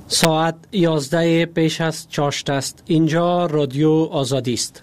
ساعت 11 پیش از چاشت است. اینجا رادیو آزادی است.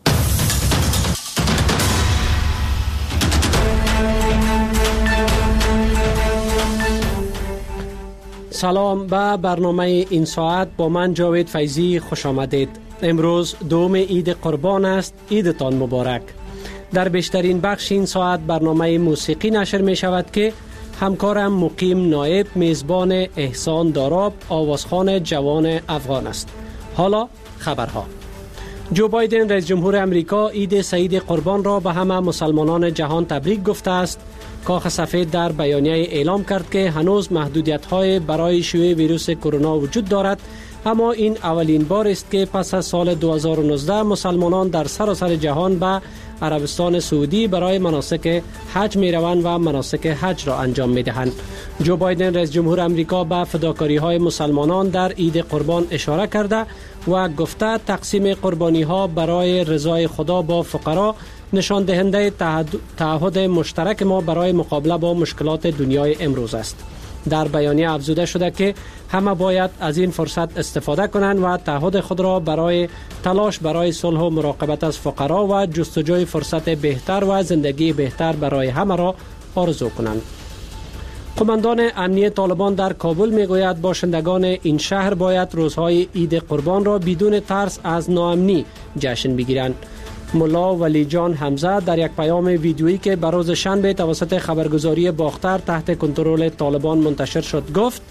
سلام به برنامه این ساعت. با من جاوید فیضی خوش آمدید. امروز دوم عید قربان است. عیدتان مبارک. در بیشترین بخش این ساعت برنامه موسیقی نشر می شود که همکارم مقیم نایب میزبان احسان داراب آوازخوان جوان افغان است. حالا خبرها. جو بایدن رئیس جمهور امریکا عید سعید قربان را به همه مسلمانان جهان تبریک گفته است. کاخ سفید در بیانیه اعلام کرد که هنوز محدودیت‌های برای شیوع ویروس کرونا وجود دارد، اما این اولین بار است که پس از سال 2019 مسلمانان در سراسر جهان به عربستان سعودی برای مناسک حج می روند و مناسک حج را انجام می دهند. جو بایدن رئیس جمهور امریکا به فداکاری های مسلمانان در عید قربان اشاره کرده و گفته تقسیم قربانی ها برای رضای خدا با فقرا نشان دهنده تعهد مشترک ما برای مقابله با مشکلات دنیای امروز است. در بیانیه افزوده شده که همه باید از این فرصت استفاده کنند و تعهد خود را برای تلاش برای صلح و مراقبت از فقرا و جستجوی فرصت بهتر و زندگی بهتر برای همه را آرزو کنند. قماندان امنیت طالبان در کابل میگوید باشندگان این شهر باید روزهای عید قربان را بدون ترس از ناامنی جشن بگیرند. ملا ولی جان حمزه در یک پیام ویدیویی که به روز شنبه توسط خبرگزاری باختر تحت کنترل طالبان منتشر شد گفت: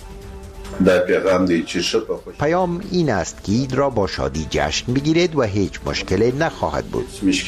پیام این است که عید را با شادی جشن بگیرید و هیچ مشکلی نخواهد بود.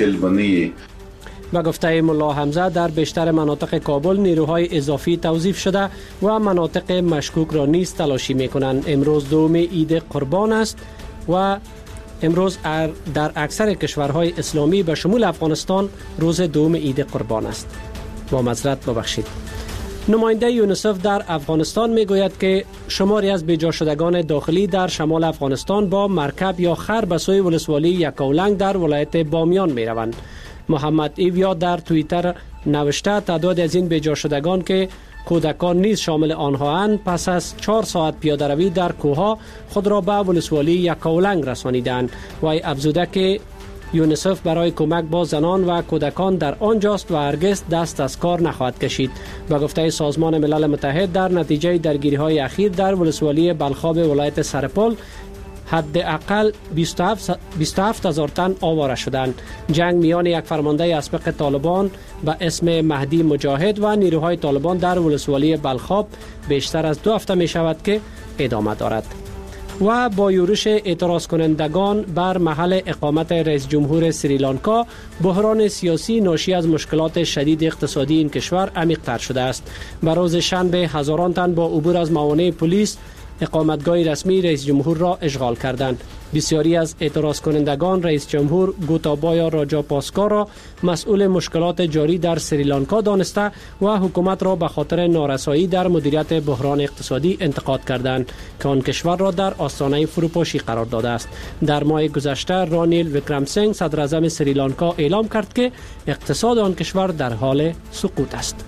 به گفته ملا حمزه در بیشتر مناطق کابل نیروهای اضافی توظیف شده و مناطق مشکوک را نیز تلاشی می‌کنند. امروز دوم عید قربان است و امروز در اکثر کشورهای اسلامی به شمول افغانستان روز دوم عید قربان است. با معذرت ببخشید. نماینده یونیسف در افغانستان میگوید که شماری از بیجا شدگان داخلی در شمال افغانستان با مرکب یا خر به سوی ولسوالی یکاولنگ در ولایت بامیان میروند. محمد ایویا در توییتر نوشته تعداد از این بیجا شدگان که کودکان نیز شامل آنها اند پس از 4 ساعت پیاده روی در کوهها خود را به ولسوالی یکاولنگ رسانیدند. وی افزوده که یونیسف برای کمک با زنان و کودکان در آنجاست و هرگز دست از کار نخواهد کشید. به گفته سازمان ملل متحد در نتیجه درگیری‌های اخیر در ولسوالی بلخاب ولایت سرپل حداقل 27,000 تن آواره شدند. جنگ میان یک فرمانده اسبق طالبان به اسم مهدی مجاهد و نیروهای طالبان در ولسوالی بلخاب بیشتر از 2 هفته می شود که ادامه دارد. و با یورش اعتراض کنندگان بر محل اقامت رئیس جمهور سریلانکا، بحران سیاسی ناشی از مشکلات شدید اقتصادی این کشور عمیق‌تر شده است. به روز شنبه هزاران تن با عبور از موانع پلیس اقامتگاه رسمی رئیس جمهور را اشغال کردند. بسیاری از اعتراض کنندگان رئیس جمهور گوتابایا راجاپاسکا را مسئول مشکلات جاری در سریلانکا دانسته و حکومت را به خاطر نارسایی در مدیریت بحران اقتصادی انتقاد کردند که آن کشور را در آستانه فروپاشی قرار داده است. در ماه گذشته رانیل ویکرمسینگ صدر اعظم سریلانکا اعلام کرد که اقتصاد آن کشور در حال سقوط است.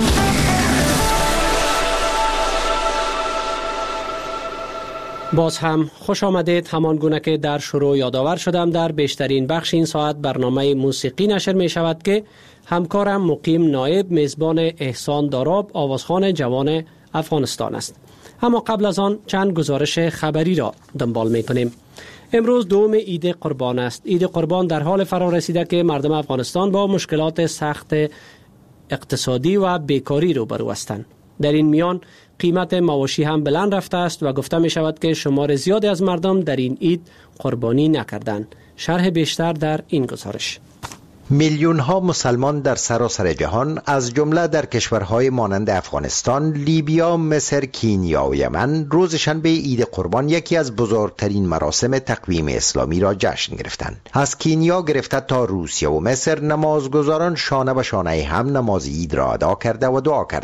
باز هم خوش آمدید. همان گونه که در شروع یادآور شدم در بیشترین بخش این ساعت برنامه موسیقی نشر می شود که همکارم مقیم نایب میزبان احسان داراب آوازخوان جوان افغانستان است. اما قبل از آن چند گزارش خبری را دنبال می کنیم. امروز دوم عید قربان است. عید قربان در حال فرا رسیده که مردم افغانستان با مشکلات سخت اقتصادی و بیکاری روبرو هستند. در این میان قیمت مواشی هم بلند رفته است و گفته می شود که شمار زیادی از مردم در این عید قربانی نکردند. شرح بیشتر در این گزارش. میلیون ها مسلمان در سراسر جهان از جمله در کشورهای مانند افغانستان، لیبیا، مصر، کینیا و یمن روز شنبه عید قربان یکی از بزرگترین مراسم تقویم اسلامی را جشن گرفتند. از کینیا گرفته تا روسیه و مصر نمازگزاران شانه به شانه هم نماز عید را ادا کرده و دعا کردند.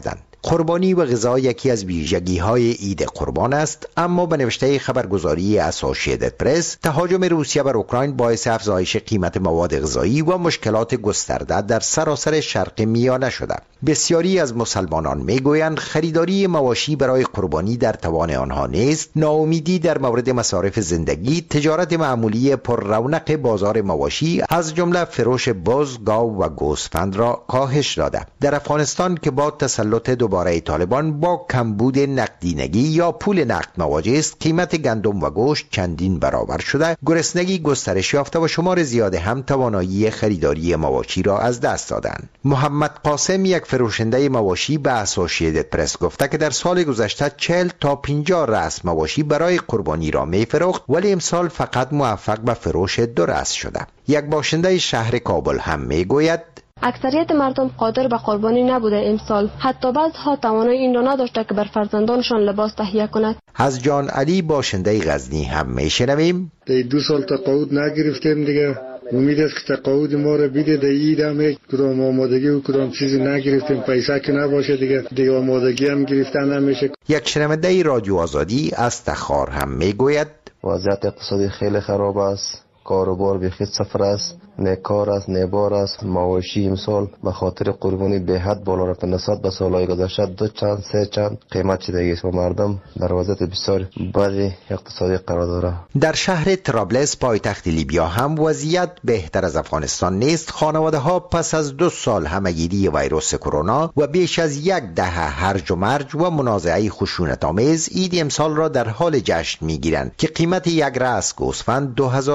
قربانی و غذا یکی از ویژگی‌های عید قربان است، اما به نوشته خبرگزاری اسوسییتد پرس تهاجم روسیه بر اوکراین باعث افزایش قیمت مواد غذایی و مشکلات گسترده در سراسر شرق میانه شده. بسیاری از مسلمانان میگویند خریداری مواشی برای قربانی در توان آنها نیست. ناامیدی در مورد مصارف زندگی، تجارت معمولی پر رونق بازار مواشی از جمله فروش بز، گاو و گوسفند را کاهش داده. در افغانستان که با تسلط دوباره طالبان با کمبود نقدینگی یا پول نقد مواجه است، قیمت گندم و گوشت چندین برابر شده، گرسنگی گسترش یافته و شمار زیاد هم توانایی خریداری مواشی را از دست دادند. محمد قاسم، یک فروشنده مواشی، به اسوسییتد پرس گفته که در سال گذشته 40 تا 50 رأس مواشی برای قربانی را می‌فروخت، ولی امسال فقط موفق به فروش 2 رأس شده. یک باشنده شهر کابل هم میگوید اکثریت مردم قادر به قربانی نبوده امسال، حتی بعضها توانایی این را نداشته که بر فرزندانشان لباس تهیه کند. از جان علی، باشنده غزنی، هم میشنویم 2 سال تقاعد نگرفتیم دیگه. امید است که تقاعد ما را بیده. در عید هم کدام آمادگی و کدام چیزی نگرفتیم، پیسه که نباشه دیگه آمادگی هم گرفتن نمیشه. یک شنونده رادیو آزادی از تخار هم میگوید وضعیت اقتصادی خیلی خراب است، کاروبار بیخود صفر است، نه کار است نه بار است. مواشی امسال به خاطر قربانی به حد بالا رفت، نسبت به سالهای گذشته 2 چند 3 چند قیمت شده است و مردم در وضعیت بسیار بدی اقتصادی قرار داره. در شهر طرابلس پایتخت لیبیا هم وضعیت بهتر از افغانستان نیست. خانواده ها پس از 2 سال همهگیری ویروس کرونا و بیش از 10 هرج و مرج و منازعه خشونت‌آمیز، عید امسال را در حال جشن میگیرند که قیمت یک رأس گوسفند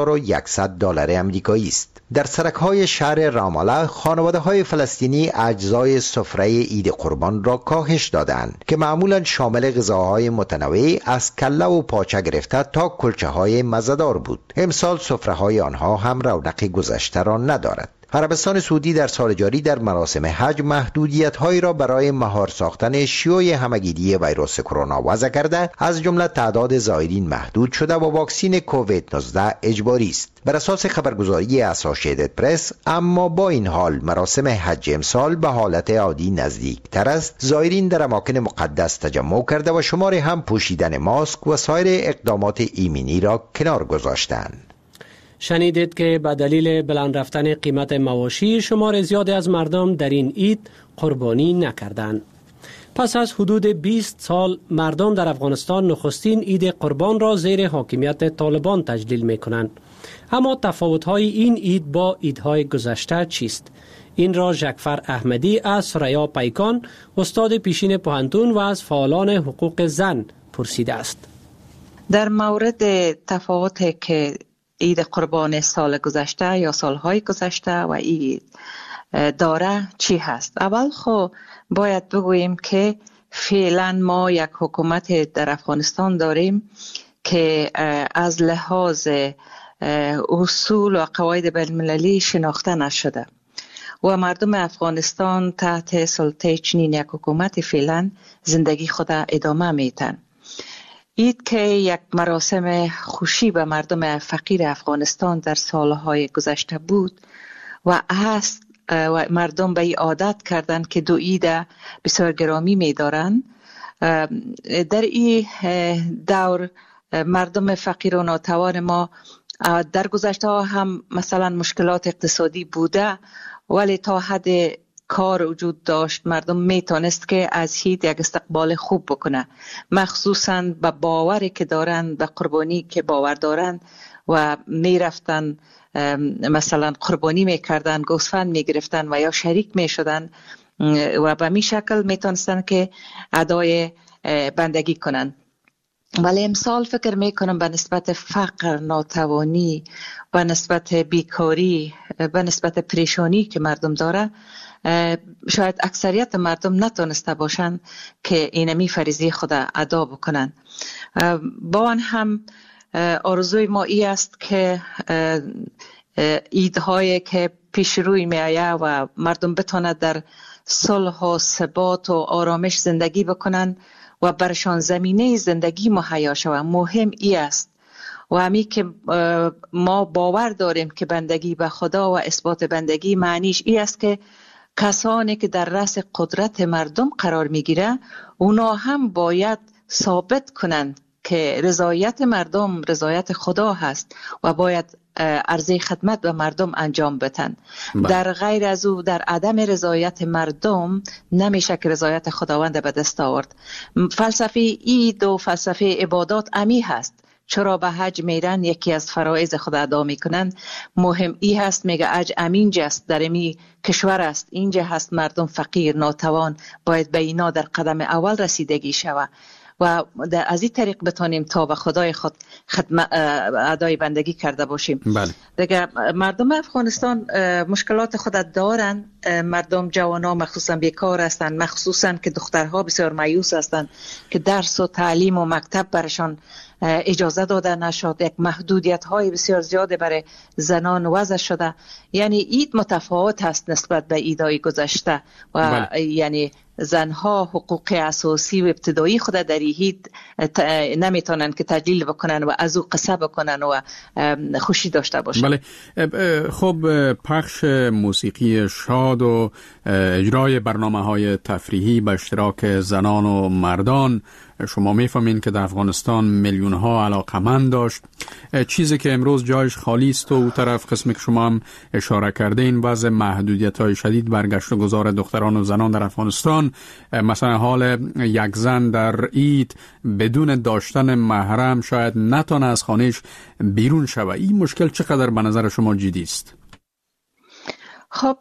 $2100 آمریکایی است. در سرک‌های شهر راماله خانواده‌های فلسطینی اجزای سفره عید قربان را کاهش دادند که معمولاً شامل غذاهای متنوع از کله و پاچه گرفته تا کلچه‌های مزه‌دار بود. امسال سفره‌های آنها هم رونق گذشته را ندارد. عربستان سعودی در سال جاری در مراسم حج محدودیت‌هایی را برای مهار ساختن شیوع همهگیری ویروس کرونا وضع کرده، از جمله تعداد زائرین محدود شده و واکسین کووید 19 اجباری است. بر اساس خبرگزاری اسوسییتد پرس، اما با این حال مراسم حج امسال به حالت عادی نزدیکتر است. زائرین در اماکن مقدس تجمع کرده و شماری هم پوشیدن ماسک و سایر اقدامات ایمنی را کنار گذاشتند. شنیدید که به دلیل بلند رفتن قیمت مواشی شمار زیادی از مردم در این عید قربانی نکردند. پس از حدود 20 سال مردم در افغانستان نخستین عید قربان را زیر حاکمیت طالبان تجلیل می کنند. اما تفاوت‌های این عید با عیدهای گذشته چیست؟ این را ژکفر احمدی از ثریا پیکان، استاد پیشین پوهنتون و از فعالان حقوق زن پرسیده است. در مورد تفاوتی که عید قربان سال گذشته یا سالهای گذشته و عید داره چی هست؟ اول باید بگوییم که فعلا ما یک حکومت در افغانستان داریم که از لحاظ اصول و قواعد بین‌المللی شناخته نشده و مردم افغانستان تحت سلطه چنین یک حکومت فعلا زندگی خود ادامه میتن. عید که یک مراسم خوشی به مردم فقیر افغانستان در سالهای گذشته بود و هست و مردم به این عادت کردند که 2 عید بسیار گرامی می دارند. در این دور مردم فقیر و ناتوان ما در گذشته هم مثلا مشکلات اقتصادی بوده، ولی تا حد کار وجود داشت مردم میتونست که از عید یک استقبال خوب بکنه، مخصوصا به باوری که دارن، به قربانی که باور دارن و میرفتن مثلا قربانی میکردن، گوسفند میگرفتن و یا شریک میشدن و به می شکل میتونستن که ادای بندگی کنن. ولی امسال فکر میکنم به نسبت فقر، ناتوانی، به نسبت بیکاری، به نسبت پریشانی که مردم داره، شاید اکثریت مردم نتونسته باشند که اینمی فریضه خود ادا بکنن. با آن هم آرزوی ما ای است که عیدهایی که پیش روی می آید و مردم بتواند در صلح و ثبات و آرامش زندگی بکنن و برشان زمینه زندگی مهیا شود. مهم ای است و همی که ما باور داریم که بندگی به خدا و اثبات بندگی معنیش ای است که کسانی که در رأس قدرت مردم قرار میگیره اونا هم باید ثابت کنند که رضایت مردم رضایت خدا هست و باید عرضه خدمت به مردم انجام بدن. در غیر از او، در عدم رضایت مردم نمیشه که رضایت خداوند به دست آورد. فلسفه عید و فلسفه عبادات امی هست. چرا به حج میرن؟ یکی از فرایض خود ادا میکنن. مهم ای هست، میگه حج امینجا است، در امی کشور است، اینجا هست مردم فقیر ناتوان، باید به اینا در قدم اول رسیدگی شود و از این طریق بتانیم تا به خدای خود ادای بندگی کرده باشیم. بله. دیگه مردم افغانستان مشکلات خود دارن. مردم جوانا مخصوصا بیکار هستند، مخصوصا که دخترها بسیار مایوس هستند که درس و تعلیم و مکتب برشان اجازه داده نشد. یک محدودیت های بسیار زیاده برای زنان وضع شده. یعنی عید متفاوت هست نسبت به عیدهای گذشته و یعنی زنها حقوق اساسی و ابتدایی خود در عید نمیتونن که تجلیل بکنن و از او قصه بکنن و خوشی داشته باشن. بله. خب پخش موسیقی شاد و اجرای برنامه‌های تفریحی به اشتراک زنان و مردان، شما میفهمین که در افغانستان میلیون ها علاقمند داشت. چیزی که امروز جایش خالی است و اون طرف قسمی که شما هم اشاره کرده این وضع محدودیت های شدید برگشت و گذار دختران و زنان در افغانستان، مثلا حال یک زن در عید بدون داشتن محرم شاید نتونه از خانهش بیرون شود. این مشکل چقدر به نظر شما جدی است؟ خب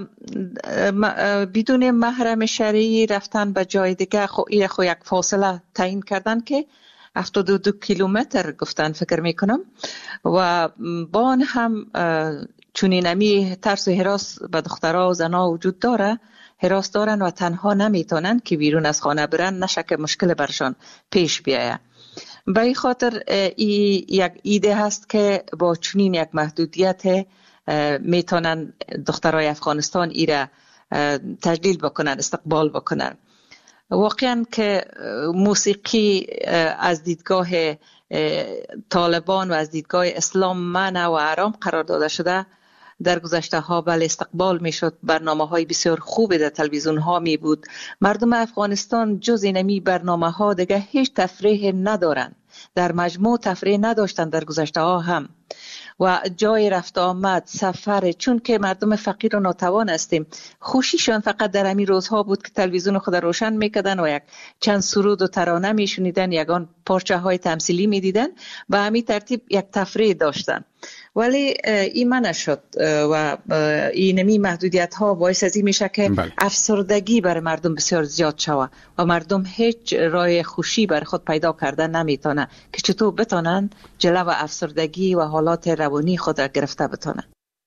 بدون محرم شرعی رفتن به جای دیگه خو یک فاصله تعیین کردن که 72 کیلومتر گفتن فکر میکنم و با آن هم چونینمی ترس و هراس به دخترها و زنها وجود داره، هراس دارن و تنها نمیتونن که بیرون از خانه برن نشه که مشکل برشان پیش بیایه. به این خاطر یک ایده هست که با چنین یک محدودیت میتونن دخترای افغانستان ایره تجلیل بکنن، استقبال بکنن. واقعا که موسیقی از دیدگاه طالبان و از دیدگاه اسلام منع و حرام قرار داده شده. در گذشته ها بله استقبال می شد، برنامه های بسیار خوبی در تلویزیون ها می بود. مردم افغانستان جز اینمی برنامه ها دیگه هیچ تفریح ندارن، در مجموع تفریح نداشتن در گذشته ها هم و جای رفت آمد سفر، چون که مردم فقیر و ناتوان هستیم، خوشیشان فقط در همین روزها بود که تلویزیون خود روشن میکردن و یک چند سرود و ترانه میشنیدن، یگان پارچه های تمثیلی میدیدن، به همین ترتیب یک تفریح داشتن. ولی این منع شد و اینمی محدودیت ها باعث از این میشه که افسردگی برای مردم بسیار زیاد شود و مردم هیچ راه خوشی برای خود پیدا کردن نمیتونه که چطور بتونن جلو افسردگی و حالات روانی خود را گرفته بتونن.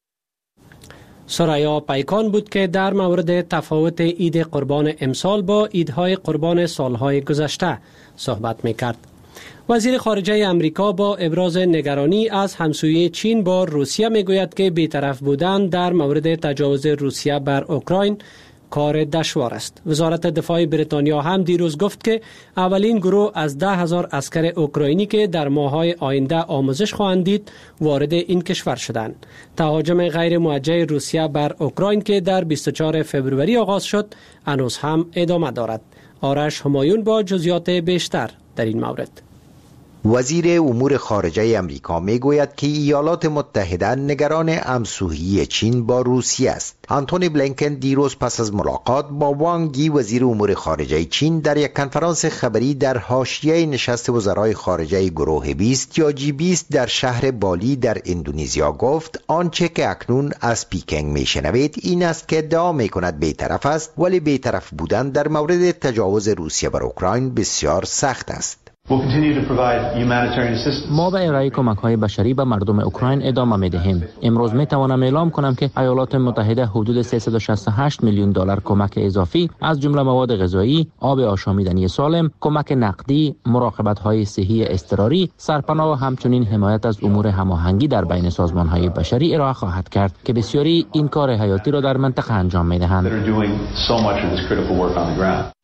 سریا پیکان بود که در مورد تفاوت عید قربان امسال با عیدهای قربان سالهای گذشته صحبت میکرد. وزیر خارجه امریکا با ابراز نگرانی از همسویی چین با روسیه میگوید که بی‌طرف بودن در مورد تجاوز روسیه بر اوکراین کار دشوار است. وزارت دفاع بریتانیا هم دیروز گفت که اولین گروه از 10,000 عسکر اوکراینی که در ماه‌های آینده آموزش خواهند دید وارد این کشور شدند. تهاجم غیر موجه روسیه بر اوکراین که در 24 فوریه آغاز شد هنوز هم ادامه دارد. آرش همایون با جزئیات بیشتر در این مورد. وزیر امور خارجه امریکا میگوید که ایالات متحده نگران همسویی چین با روسیه است. آنتونی بلینکن دیروز پس از ملاقات با وانگ یی وزیر امور خارجه چین در یک کنفرانس خبری در حاشیه نشست وزرای خارجه گروه 20 یا G20 در شهر بالی در اندونزیا گفت آنچه که اکنون از پیکنگ میشنوید این است که ادعا میکند بی‌طرف است، ولی بی‌طرف بودن در مورد تجاوز روسیه بر اوکراین بسیار سخت است. ما به ارائه کمک‌های بشری به مردم اوکراین ادامه می‌دهیم. امروز می‌توانم اعلام کنم که ایالات متحده حدود 368 میلیون دلار کمک اضافی از جمله مواد غذایی، آب آشامیدنی سالم، کمک نقدی، مراقبت‌های صحی اضطراری، سرپناه و همچنین حمایت از امور هماهنگی در بین سازمان‌های بشری ارائه خواهد کرد که بسیاری این کار حیاتی را در منطقه انجام می‌دهند.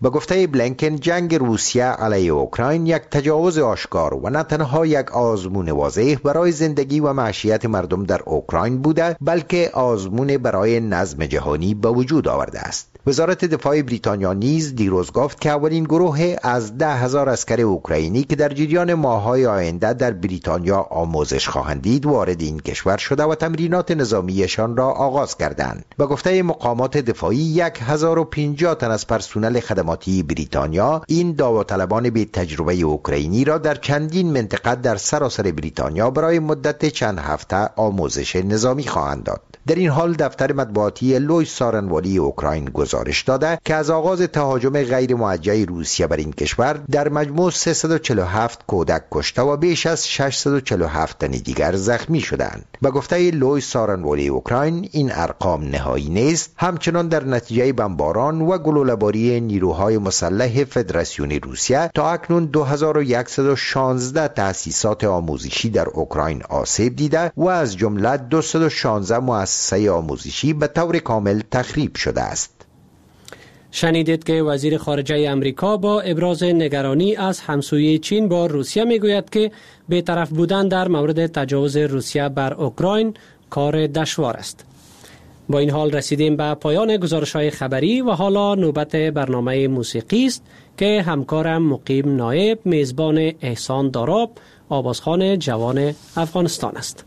به گفته بلینکن جنگ روسیه علیه اوکراین یک تجاوز آشکار و نه تنها یک آزمون واضح برای زندگی و معیشت مردم در اوکراین بوده، بلکه آزمون برای نظم جهانی به وجود آورده است. وزارت دفاع بریتانیا نیز دیروز گفت که اولین گروه از 10,000 عسکر اوکراینی که در جریان ماه‌های آینده در بریتانیا آموزش خواهند دید وارد این کشور شده و تمرینات نظامیشان را آغاز کردند. به گفته مقامات دفاعی 1050 تن از پرسنل خدماتی بریتانیا این داوطلبان به تجربه اوکراینی را در چندین منطقه در سراسر بریتانیا برای مدت چند هفته آموزش نظامی خواهند داد. در این حال دفتر مطبوعاتی لویس سارنوالی اوکراین گزارش داده که از آغاز تهاجم غیر موجه روسیه بر این کشور در مجموع 347 کودک کشته و بیش از 647 تن دیگر زخمی شدند. به گفته لویس سارنوالی اوکراین این ارقام نهایی نیست، همچنان در نتیجه بمباران و گلوله‌باری نیروهای مسلح فدراسیون روسیه تا اکنون 2116 تأسیسات آموزشی در اوکراین آسیب دیده و از جمله 216 مؤسسه آموزشی به طور کامل تخریب شده است. شنیدید که وزیر خارجه امریکا با ابراز نگرانی از همسویه چین با روسیه میگوید که بی‌طرف بودن در مورد تجاوز روسیه بر اوکراین کار دشوار است. با این حال رسیدیم به پایان گزارش‌های خبری و حالا نوبت برنامه موسیقی است که همکارم مقیم نایب میزبان احسان داراب آوازخوان جوان افغانستان است.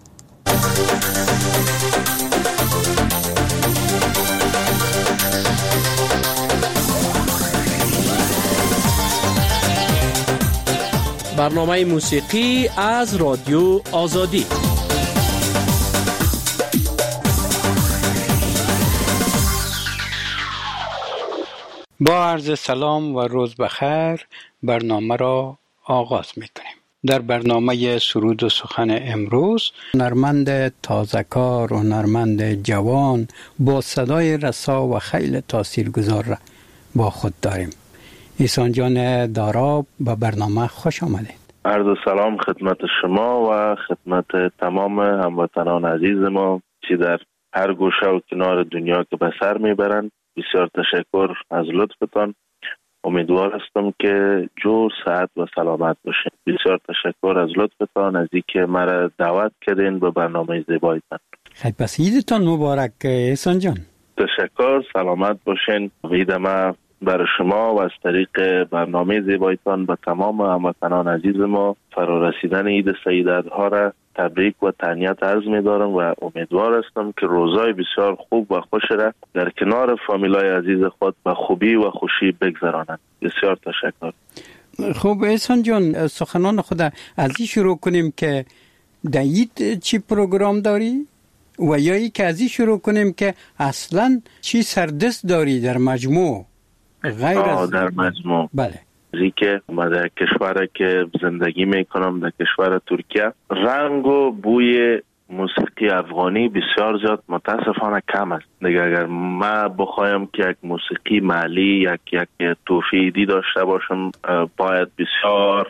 برنامه موسیقی از رادیو آزادی. با عرض سلام و روز بخیر برنامه را آغاز می‌کنیم. در برنامه سرود و سخن امروز هنرمند تازه‌کار و هنرمند جوان با صدای رسا و خیلی تاثیرگذار را با خود داریم. احسان جان داراب به برنامه خوش آمدید. عرض سلام خدمت شما و خدمت تمام هموطنان عزیز ما که در هر گوشه و کنار دنیا که به سر میبرند. بسیار تشکر از لطفتان. امیدوار هستم که جور صحت و سلامت باشین. بسیار تشکر از لطفتان از اینکه مرا دعوت کردین به برنامه زیبایتان. خیلی پس عیدتان مبارک احسان جان. تشکر، سلامت باشین. عید ما برای شما و از طریق برنامه زیبایتان به تمام هموطنان عزیز ما فرارسیدن عید سیدها را تبریک و تهنیت عرض می دارم و امیدوار هستم که روزای بسیار خوب و خوش را در کنار فامیلای عزیز خود به خوبی و خوشی بگذرانند. بسیار تشکر. خب احسان جان، سخنان خود از این شروع کنیم که در عید چی پروگرام داری؟ و یا ای که از این شروع کنیم که اصلا چی سردست داری در مجموع؟ غیر از در مجموع. بله. که من در کشور که زندگی میکنم در کشور ترکیه، رنگ و بوی موسیقی افغانی بسیار زیاد متاسفانه کم است. دیگه اگر ما بخوایم که یک موسیقی محلی یک توفیدی داشته باشم باید بسیار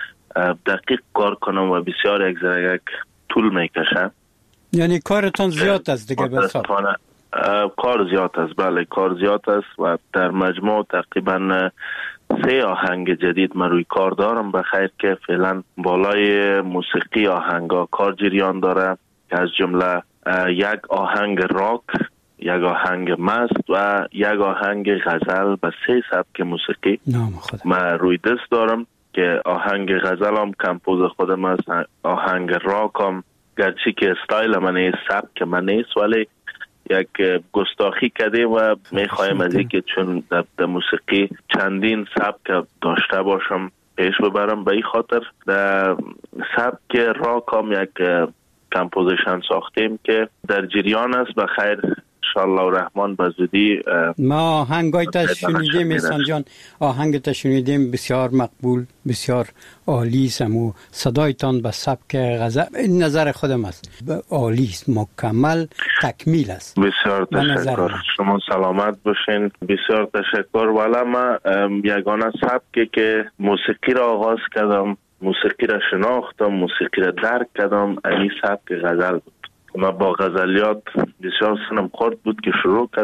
دقیق کار کنم و بسیار یک طول میکشه. یعنی کارتان زیاد است دیگه. متاسفانه کار زیاد است. بله کار زیاد است و در مجموع تقریبا 3 آهنگ جدید من روی کار دارم. بخیر که فعلا بالای موسیقی آهنگا کار جریان داره که از جمله یک آهنگ راک، یک آهنگ مست و یک آهنگ غزل به 3 سبک موسیقی من روی دست دارم که آهنگ غزل هم کمپوز خودم است، آهنگ راک هم گرچه که استایل من نیست، سبک من نیست، ولی یک گستاخی کردیم و میخوایم از اینکه چون در موسیقی چندین سبک داشته باشم پیش ببرم. به این خاطر در سبک راک هم یک کمپوزیشن ساختیم که در جریان است. بخیر انشاءالله الرحمن به زودی ما آهنگای شنیدیم احسان جان، آهنگ شنیدیم بسیار مقبول، بسیار عالی است و صدایتان به سبک غزل این نظر خودم است عالی است، مکمل تکمیل است. بسیار تشکر، شما سلامت باشین. بسیار تشکر. والا ما یگانه سبکی که موسیقی را آغاز کردم، موسیقی را شناختم، موسیقی را درک کردم، این سبک غزل بود. من با غزلیات بسیار سنم خورد بود که شروع کردم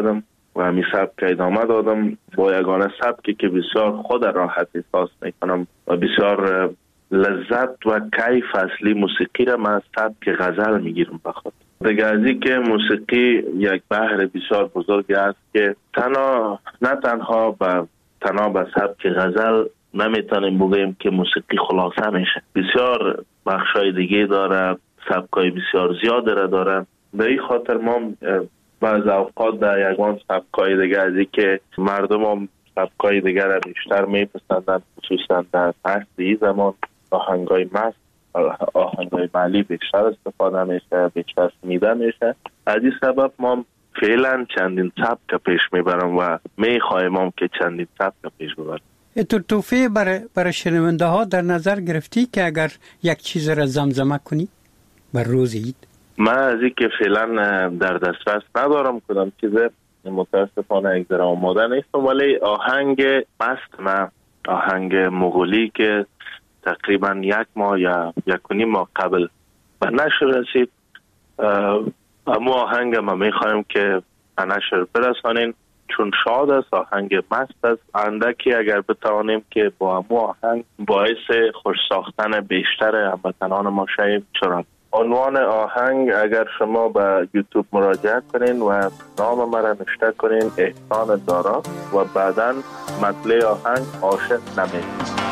و همین سبک ادامه دادم با یگانه سبکی که بسیار خود راحت احساس میکنم و بسیار لذت و کیف اصلی موسیقی را من از سبک غزل میگیرم بخاطر دیگه از این که موسیقی یک بحر بسیار بزرگی است که نه تنها به سبک غزل نمیتونیم بگیم که موسیقی خلاصه میشه، بسیار بخشای دیگه داره، سبکای بسیار زیاد داره. به این خاطر ما بعض اوقات در یگان سبکای دیگه از این که مردم هم سبکای دیگه را بیشتر میپسندن، خصوصا در عصر این زمان آهنگای مست، آهنگای محلی بیشتر استفاده میشه، بیشتر شنیده میشه. از این سبب ما فعلا چندین سبک پیش میبرم و میخوایم هم که چندین سبک پیش ببرم. توفیق برای شنونده ها در نظر گرفتی که اگر یک چیز را زمزمه کنی بر روز عید؟ من از این که فعلا در دسترس ندارم کدام چیز، متاسفانه یک ذره آماده نیستم، ولی آهنگ مست نه، آهنگ مغولی که تقریبا 1 ماه یا 1.5 ماه قبل به نشر رسید، اما آهنگ ما میخوایم که به نشر برسانین چون شاد است، آهنگ مست است. اندکی اگر بتوانیم که با همو آهنگ باعث خوش ساختن بیشتر هموطنان ما شویم. چرا عنوان آهنگ اگر شما به یوتیوب مراجعه کنین و نام مرا نوشته کنین احسان دارا و بعداً مطلع آهنگ عاشق نمید.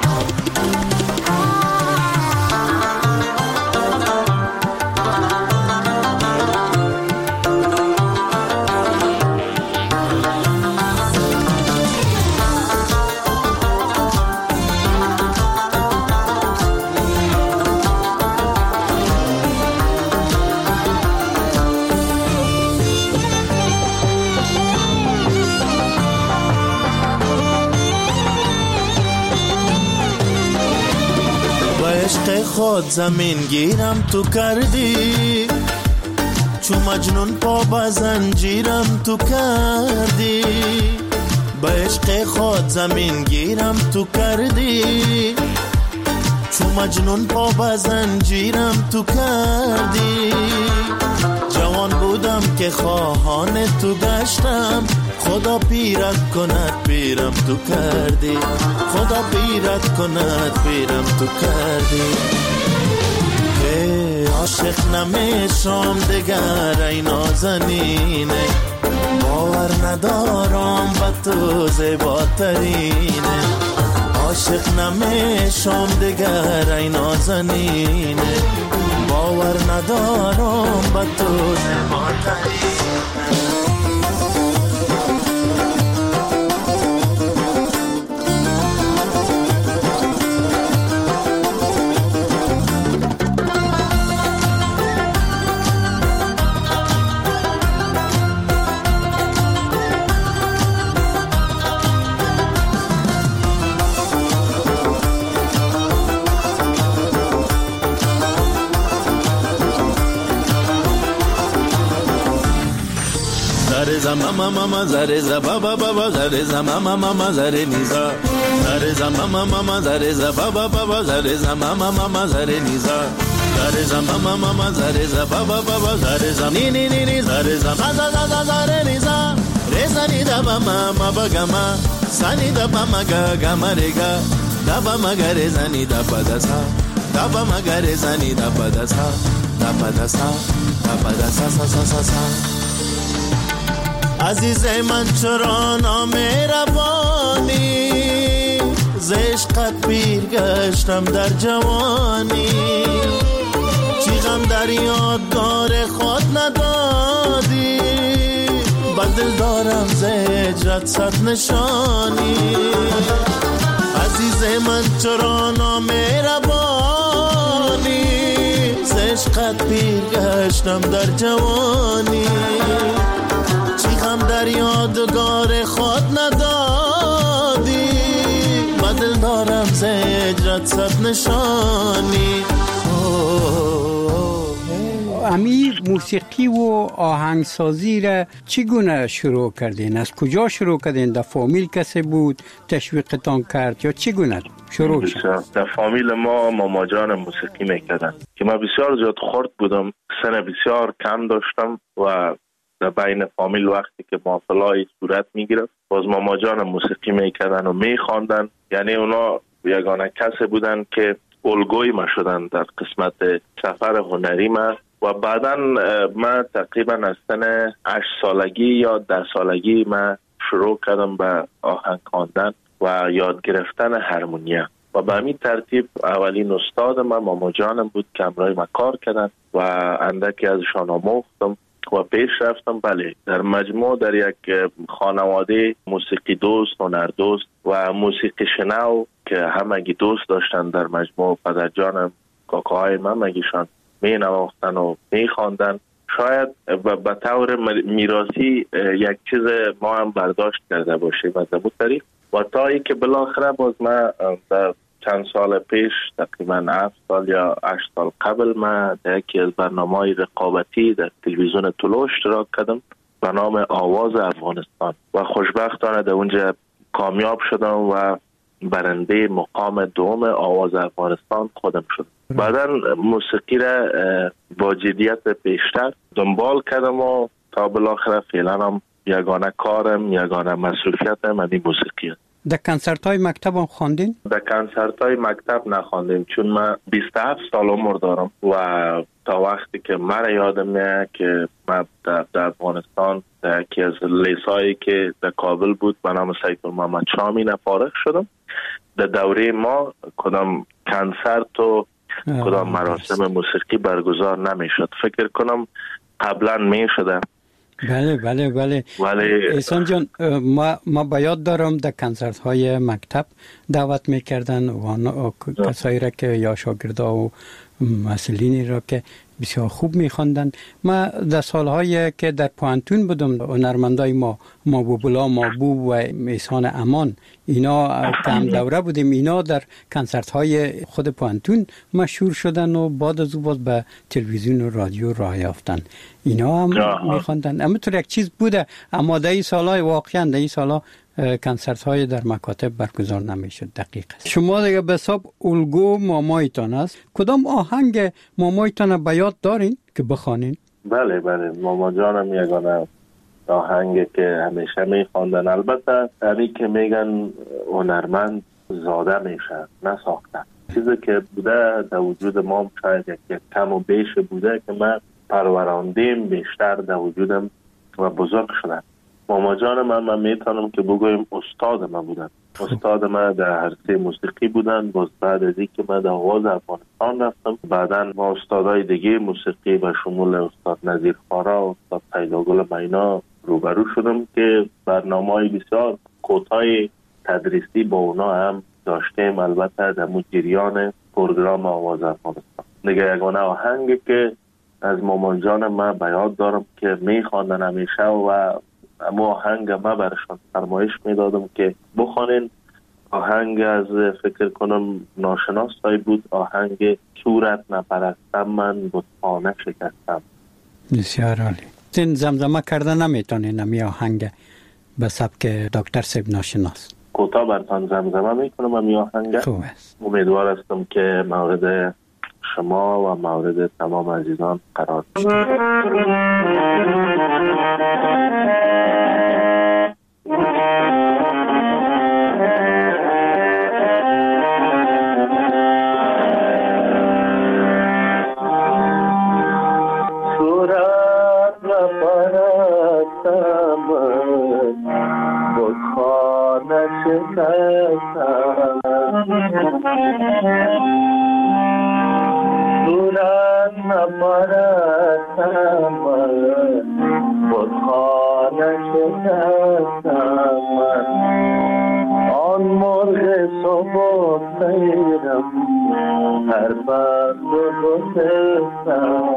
عشق خود زمین گیرم تو کردی، چو مجنون پا به زنجیرم تو کردی. به عشق خود زمین گیرم تو کردی، چو مجنون پا به زنجیرم تو کردی. جوان بودم که خواهان تو گشتم، خدا پیرت کند پیرم تو کردی، خدا پیرت کند پیرم تو کردی. عاشق نمیشم دگر ای نازنینه، باور ندارم به تو زیباترینه. عاشق نمیشم دگر ای نازنینه، باور ندارم به تو زیباترینه. Mama mama zare za baba baba zare za mama mama zare niza zare za mama mama zare za baba baba zare za mama mama zare niza zare za mama mama zare za baba baba zare za ni ni ni ni zare za ma za za za zare niza re za ni da ba ma ba ga ma sa ni da ba ma ga ga ma re ga da ba ma ga re za ni da ba da sa da ba ma ga re za ni da ba da sa da ba da sa da ba da sa sa sa sa sa. عزیز من چرا نامهربانی، ز عشقت پیر گشتم در جوانی. چی غم در یادگار خود ندادی، با دل دارم ز هجرت صد نشانی. عزیز من چرا نامهربانی، ز عشقت پیر گشتم در جوانی. در یادگار خود ندادی، با دل دارم ز هجرت صد نشانی. امی موسیقی و آهنگسازی را چگونه شروع کردین؟ از کجا شروع کردین؟ در فامیل کسی بود تشویقتان کرد یا چگونه شروع شد؟ در فامیل ما ماما جان موسیقی میکردن که من بسیار زیاد خرد بودم، سن بسیار کم داشتم و در بین فامیل وقتی که محفلای صورت میگرفت باز ماما جان موسیقی میکردن و میخواندن. یعنی اونا یگانه کسی بودن که الگوی ما شدن در قسمت سفر هنری ما. و بعدا من تقریبا از سن 8 سالگی یا 10 سالگی من شروع کردم به آهنگ خواندن و یاد گرفتن هارمونیا و به همین ترتیب اولین استاد من ماما جانم بود که همراه من کار کردن و اندکی ازشان آموختم و پیش رفتم. بله، در مجموع در یک خانواده موسیقی دوست، هنر دوست و موسیقی شنو که همگی دوست داشتن در مجموع پدر جانم، کاکاهای من مگیشان می نواختن و می خواندن. شاید به طور میراثی یک چیز ما هم برداشت کرده باشیم از اون طریق و تا ای که بالاخره باز من در چند سال پیش تقریبا 7 سال یا 8 سال قبل من در یکی از برنامه‌های رقابتی در تلویزیون طلوع اشتراک کردم به نام آواز افغانستان و خوشبختانه در اونجا کامیاب شدم و برنده مقام دوم آواز افغانستان خودم شدم. بعدا موسیقی را با جدیت بیشتر دنبال کردم و تا بالاخره فعلا هم یگانه کارم، یگانه مسئولیتم این موسیقی است. در کنسرت های مکتب هم خواندین؟ در کنسرت های مکتب نخواندیم چون من 27 سال عمر دارم و تا وقتی که من یادم میاد که من در افغانستان در یکی از لیسایی که در کابل بود به نام سید محمد شامی فارغ شدم. در دوره ما کدام کنسرت و کدام مراسم موسیقی برگزار نمیشد. فکر کنم قبلا میشده. بله احسان جان، ما با یاد دارم در کنسرت های مکتب دعوت میکردن و کسایی را که یا شاگردا و مسئولینی را که بسیار خوب میخواندن. ما در سالهایی که در پوانتون بودم هنرمندای ما بوبلا مابوب و احسان امان اینا که هم دوره بودیم، اینا در کنسرت های خود پوانتون مشهور شدن و بعد از او باز به تلویزیون و رادیو راه یافتن. اینا هم میخواندن. اما طور یک چیز بوده اما در این سالهای واقعا در این سالها کنسرت های در مکاتب برگزار نمیشد. دقیق است. شما دیگه به حساب الگو مامایتان است. کدام آهنگ مامایتان به یاد دارین که بخوانین؟ بله ماما جانم یگانه آهنگ که همیشه میخواندن. البته همی که میگن هنرمند زاده میشه نه ساخته. چیزی که بوده در وجود ما شاید یک کم و بیش بوده که من پروراندیم بیشتر در وجودم و بزرگ شدم. ماما جان من میتونم که بگویم استاد من بودن. استاد من در عرصه موسیقی بودن. باز بعد از اینکه من در آواز افغانستان رفتم بعداً با استادای دیگه موسیقی به شمول استاد نظیر خارا و استاد پیداگل مینا روبرو شدم که برنامه‌های بسیار کوتاه تدریسی با اونا هم داشتیم. البته در جریان پروگرام آواز افغانستان دیگه یگانه آهنگی که از مامان جان من به یاد دارم که میخواندن همیشه و اما آهنگ ما برشان فرمایش میدادم که بخوانین. آهنگ از فکر کنم ناشناس های بود. آهنگ صورت نپرستم من بتخانه شکستم. بسیار عالی. این زمزمه کردن نمیتونین امی آهنگ به سبک دکتر سیب ناشناس؟ کوتاه برتان زمزمه میکنم امی آهنگ. خوب است. امیدوار هستم که مورد شما و مورد تمام عزیزان قرار بشه. صورت نپرستم بتخانه شکستم آن مرغ صبح سیرم هر بند گسستم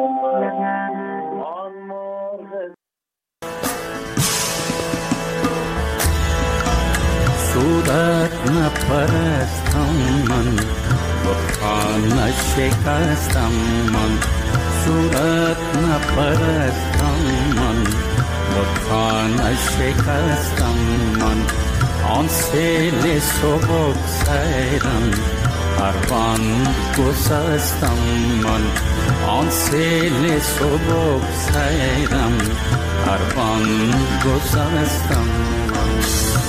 صورت نپرستم من بتخانه شکستم من صورت نپرستم من بتخانه شکستم من آن سیل صبح سیرم اربان گسستم من آن سیل صبح سیرم اربان گسستم من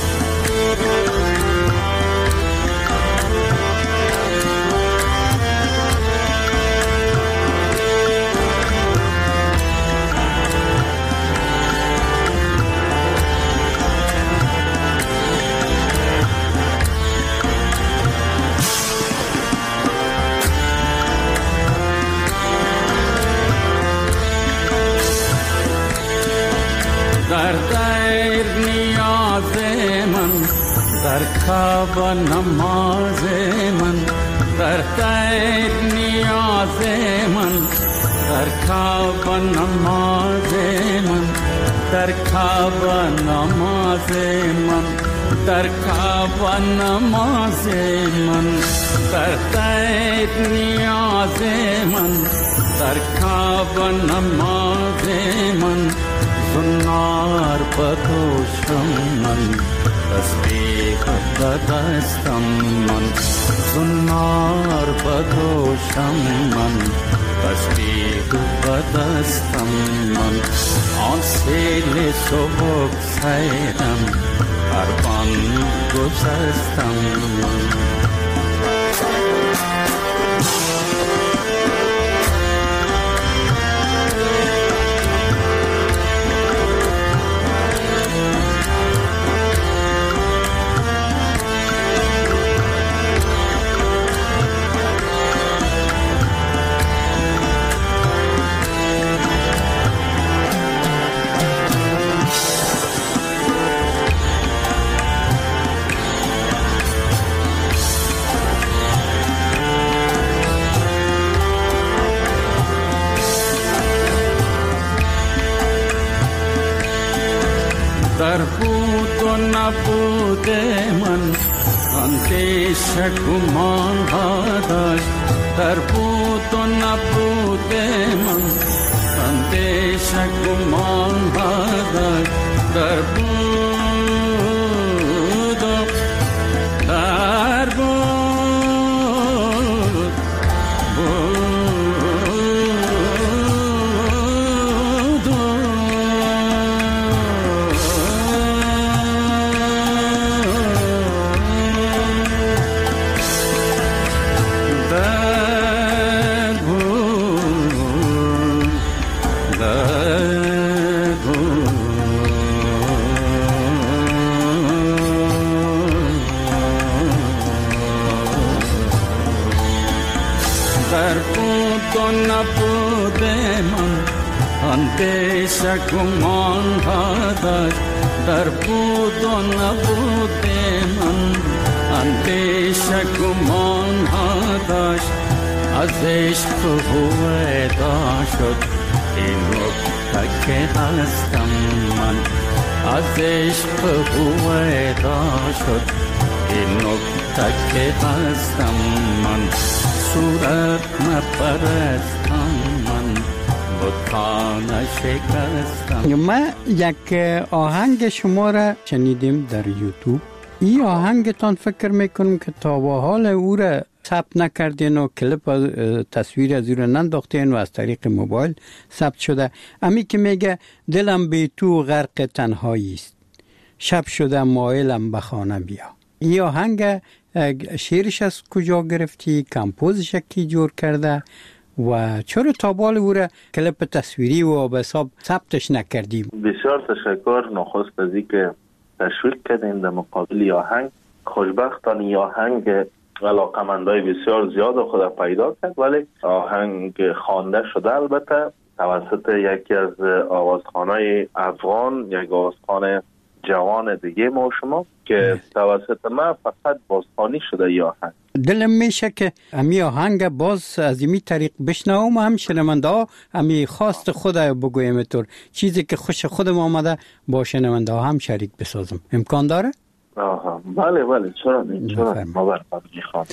در دیر نیاز من در خواب نماز من در دیر نیاز من در خواب نماز من در خواب نماز من در خواب نماز من در دیر نیاز من در خواب نماز من زنار بدوشم من تسبیح بدستم من زنار بدوشم من تسبیح بدستم من آن سیل صبح سیرم اربان گسستم من در بود و نبود من اندیش گمان ها داشت در بود و نبود من اندیش گمان ها داشت در بود و در بود نبود من اندیش گمان ها داشت در بود و نبود من اندیش گمان ها داشت از عشق هویدا شد این نکته که هستم من از عشق هویدا شد این نکته که هستم من صورت نپرستم من بتان شکستم. ما یک آهنگ شما را شنیدیم در یوتیوب. این آهنگتان فکر میکنم که تا به حال او را ثبت نکردین و کلیپ تصویر از او را ننداختین و از طریق موبایل ثبت شده. امی که میگه دلم بی تو غرق تنهایی است شب شده مایلم به خانه بیا. این آهنگ شعرش از کجا گرفتی؟ کمپوزش کی جور کرده؟ و چرا تا بال او را کلیپ تصویری و به حساب ثبتش نکردیم؟ بسیار تشکر نخست از اینکه تشویق کردین در مقابل آهنگ. خوشبختانه آهنگ علاقمندای بسیار زیاد خود پیدا کرد، ولی آهنگ خوانده شده البته توسط یکی از آوازخوانای افغان، یک آوازخوان جوان دیگه ما شما که توسط من فقط بازخوانی شده یا آهنگ. دلم میشه که امی آهنگ باز از این طریق بشنوم و هم شنونده ها امی خواست خود بگویم طور چیزی که خوش خودم آمده با شنونده ها هم شریک بسازم. امکان داره؟ آها بله بله چرا نه، چرا ما برام میخوام.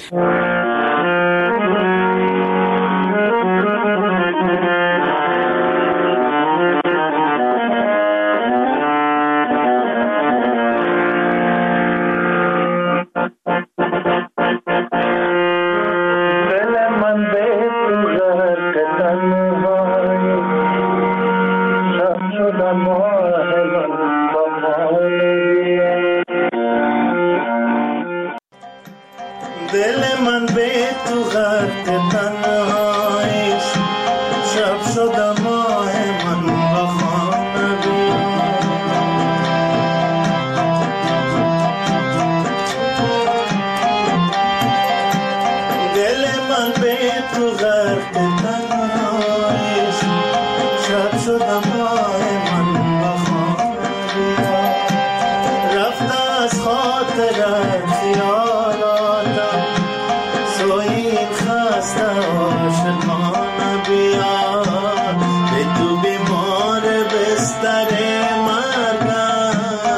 بیا به تو بیمار بستر مرگم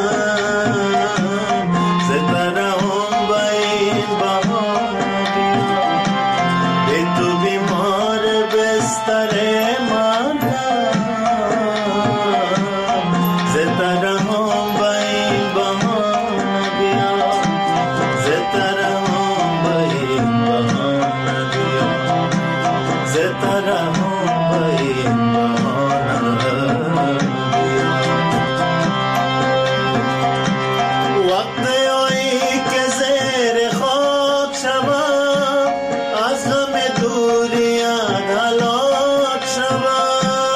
سترهم به این بهار بیا به تو بیمار بستر مرگم سترهم به این بهار بیا سترهم به این بهار بیا سترهم به این بهار بیا وقت آیی که زیر خاک شوم از غم دوریت هلاک شوم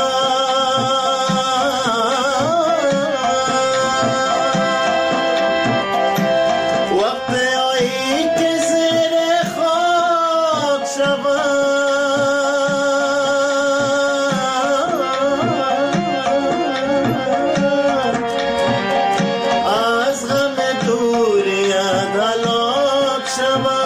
وقت آیی که زیر خاک شوم از غم دوریت هلاک شوم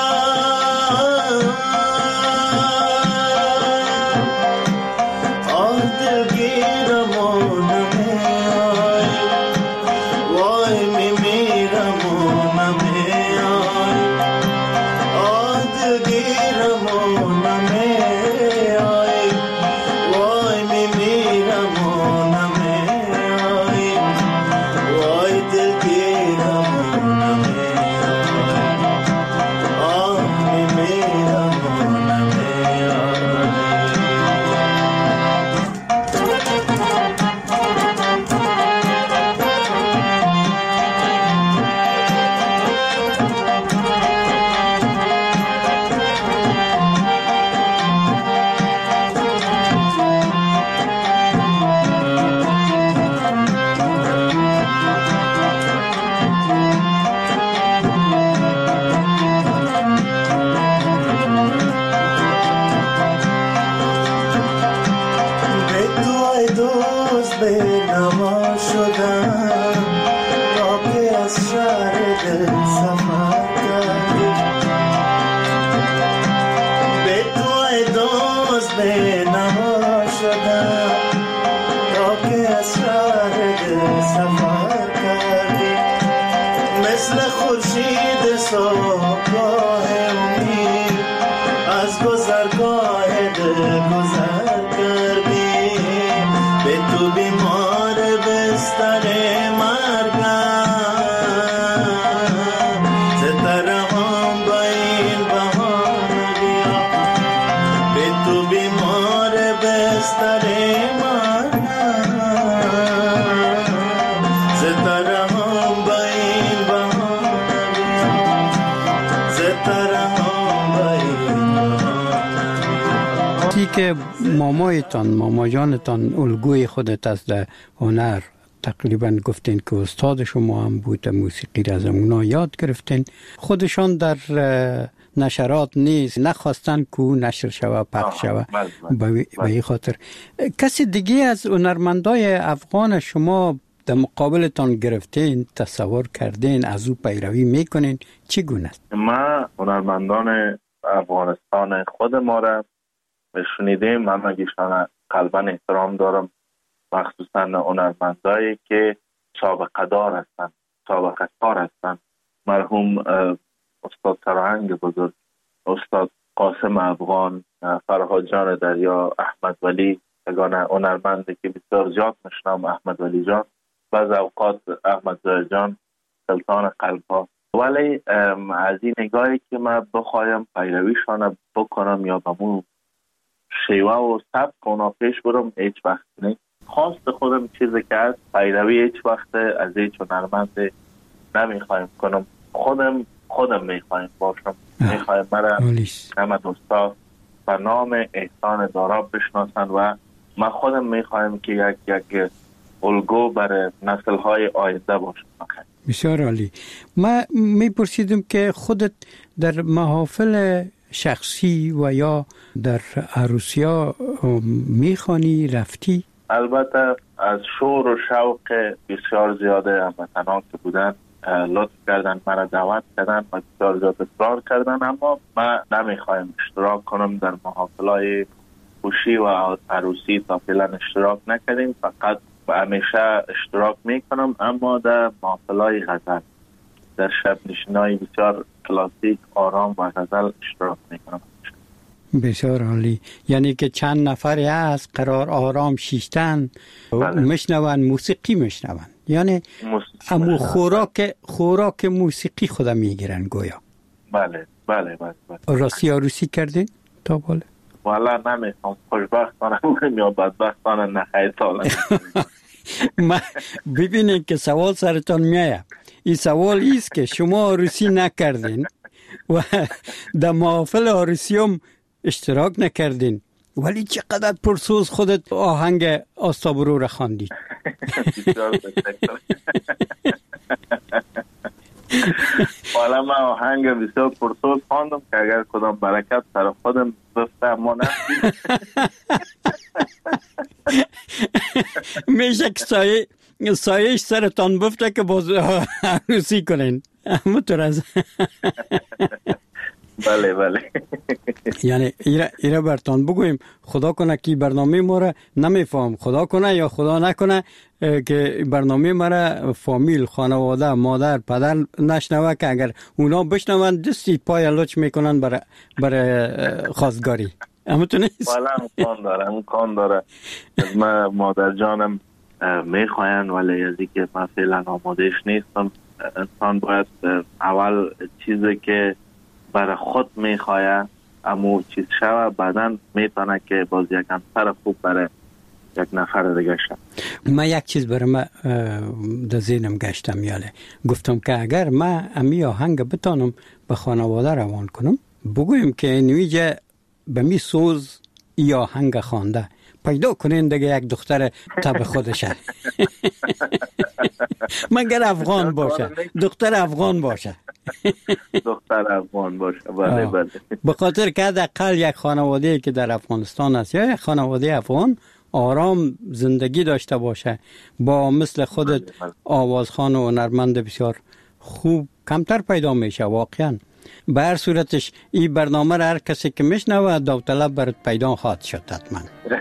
آه دلگیرم و نمیای وای میمیرم و نمیای آه دلگیرم و نمیای وای میمیرم و نمیای وای دلگیرم و نمیای آه میمیرم و نمیای به تو ای دوست به نما شدم تا که از شهر دل سفر کردی به تو ای دوست به نما شدم تا که از شهر دل سفر کردی مثل خورشید صبحگاه امید از گذرگاه دل گذر کردی به تو بیمار بستر مرگم سترهم به این بهار بیا به تو بیمار بستر مرگم سترهم به این بهار بیا سترهم به این بهار چی که ماما جانتان الگوی خودت از در هنر تقریبا گفتین که استاد شما هم بود موسیقی را از اونا یاد گرفتین خودشان در نشرات نیست نخواستن که نشر شوه پخش شوه به این خاطر کسی دیگه از هنرمندای افغان شما در مقابلتان گرفتین تصور کردین از او پیروی میکنین چگونه است؟ ما هنرمندان افغانستان خود ما را شنیدیم من مگیشان قلبا احترام دارم مخصوصا هنرمندایی که سابقه دار هستند سابقه کار هستند مرحوم استاد سرهنگ بزرگ استاد قاسم افغان فرهاد جان دریا احمد ولی یگان هنرمندی که بسیار زیاد میشنام احمد ولی جان بعض اوقات احمد زاهر جان سلطان قلب‌ها ولی از این نگاهی که من بخوایم پیرویشان بکنم یا بمون شیوه و سبک اونا پیش برم هیچ وقت نه خواست خودم چیزی که از پیروی هیچ وقت از هیچ هنرمند نمیخوایم کنم خودم میخوایم باشم میخوایم مرا همه دوستا به نام احسان دارا بشناسن و من خودم میخوایم که یک الگو برای نسل‌های آینده باشم. بسیار عالی. من میپرسیدم که خودت در محافل شخصی و یا در عروسیا میخوانی رفتی؟ البته از شور و شوق بسیار زیاده هموطنان که بودن لطف کردن مرا دعوت کردن و بسیار زیاد اصرار کردن، اما من نمیخوایم اشتراک کنم در محافلای خوشی و عروسی تا فعلا اشتراک نکردیم، فقط همیشه اشتراک میکنم، اما در محفل‌های غزل، در شب نشینای بسیار کلاسیک آرام و غزل اشتراک میکنم. بسیار عالی. یعنی که چند نفری هست قرار آرام شیشتن مشنون، موسیقی مشنون، یعنی امو خوراک موسیقی خدا میگیرن گویا. بله. راستی عروسی کردین تا بالا؟ والا نمیخوام، خوشبختانه یا بدبختانه نخیر تاله. ببینید که سوال سرتان میایه، این سوال ایست که شما عروسی نکردین و در محافل عروسی هم اشتراک نکردین، ولی چقدر پرسوز خودت آهنگ آستابرو را خواندی. حالا من آهنگ بسیار پرسوز خواندم که اگر کدام برکت سر خودم بفته اما نفتی میشه که سایش سرتان بفته که باز عروسی کنین. همونطور از بله. یعنی ایره برتان بگویم خدا کنه که برنامه ما را نمیفهم، خدا کنه یا خدا نکنه که برنامه ما را فامیل، خانواده، مادر، پدر نشنوه، که اگر اونا بشنون دستی پای لچ میکنن برای خواستگاری. همونطور نیست؟ والا امکان داره. من مادر جانم میخواین، ولی از اینکه من فعلا آمادهش نیستم. انسان باید اول چیزی که برای خود میخواه امو چیز شوه، بعدن میتونه که باز یک همسر خوب برای یک نفر دیگه شد. من یک چیز برای من در ذهنم گشتم، یاله گفتم که اگر من امی آهنگ بتانم به خانواده روان کنم، بگویم که نویجه به می سوز ای آهنگ خوانده، پیدا کنین دیگه یک دختر تب خودشه. مگر افغان باشه، دختر افغان باشه. بله. به خاطر که حداقل یک خانواده که در افغانستان است یا یک خانواده افغان آرام زندگی داشته باشه، با مثل خودت آوازخوان و هنرمند بسیار خوب کمتر پیدا میشه واقعا. به هر صورتش این برنامه را هر کسی که میشنوه داوطلب برات پیدا خواهد شد حتما.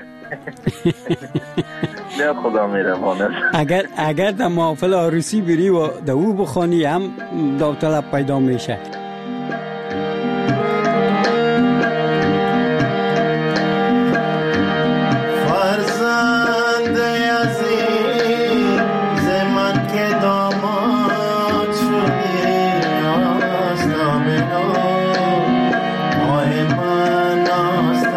خدا میرمانه. اگر در محافل عروسی بری و در او بخوانی هم داوطلب پیدا میشه. فرزند عزیز من که داماد شدی از نامنو، ماه من از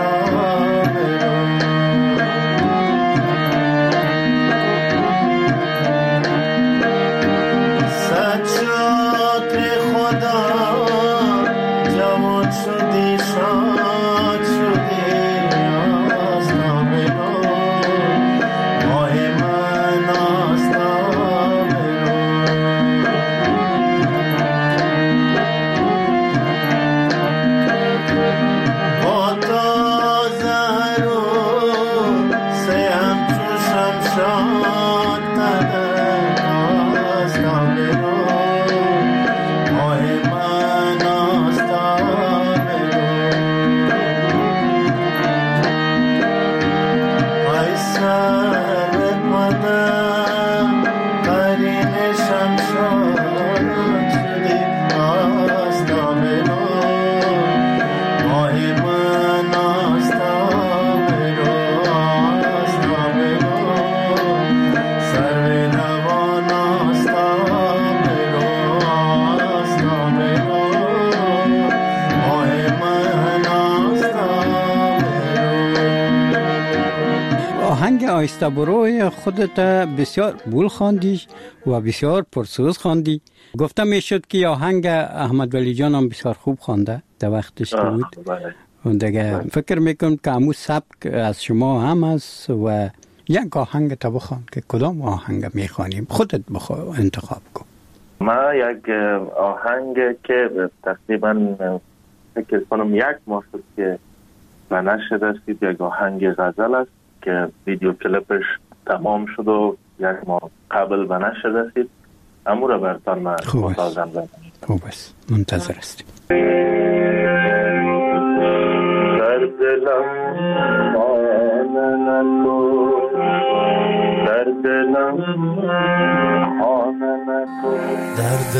آهنگ آیسته بروی خودت بسیار بول خواندی و بسیار پرسوز خواندی. گفتم میشد که آهنگ احمد ولی جان هم بسیار خوب خوانده در وقتش که بود. دیگه فکر میکنم که امو سبک از شما هم است و یک آهنگ تا بخوان که کدام آهنگ میخوانیم خودت انتخاب کن. ما یک آهنگ که تقریبا فکر کنم یک ماه که به نشر رسید، یک آهنگ غزل است که ویدیو کلیپش تمام شد و یک ماه قبل به نشر رسید. امو را برتان من متازم زنم. خوب است، منتظر هستیم. در دلم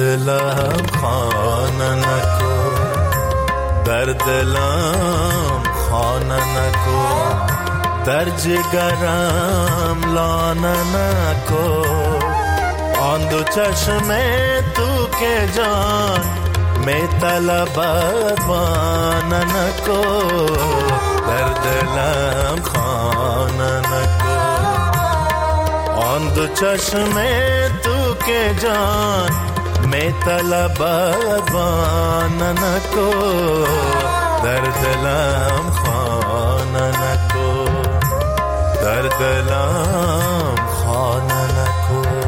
دلم خانه نکن، در دلم خانه نکن، در جگرم لانه نکن. آن دو چشم تو که جان می طلبد بانه نکن، در دلم خانه نکن. آن دو چشم تو که جان می طلبد بانه نکن، در دلم خانه نکن، در دلم خانه نکن.